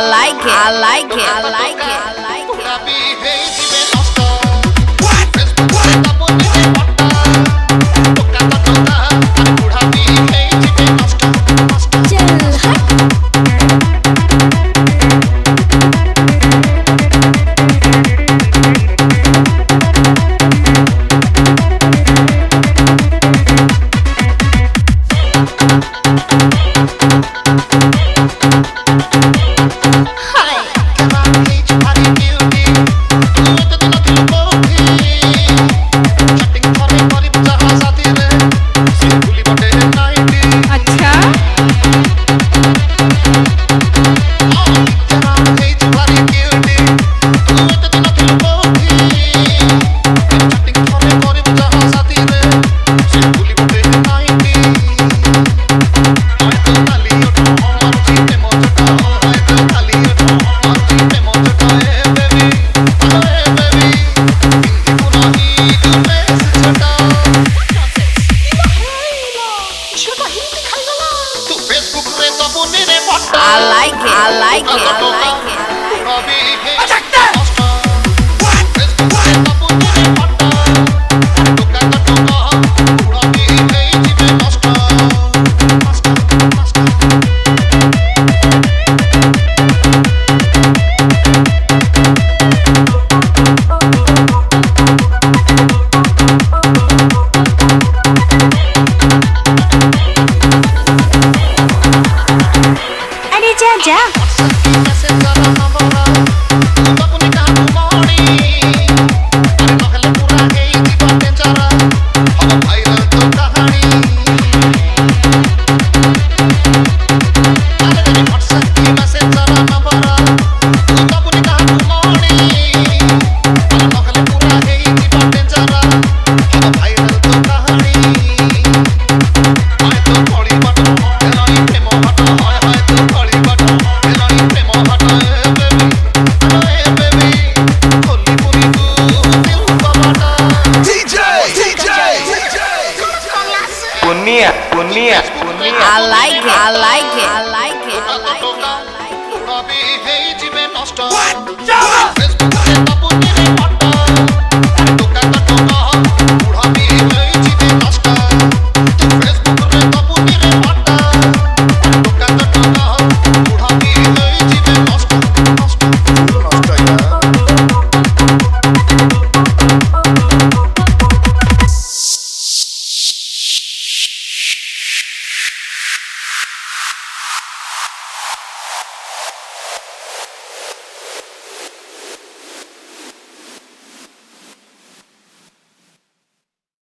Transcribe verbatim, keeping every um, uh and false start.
like it. I like it. I like it. I like it. I like it. I like it. I like it. I like it. जा जा Punia, punia, punia. I like it. I like it. I like it. I like it. I like it. What?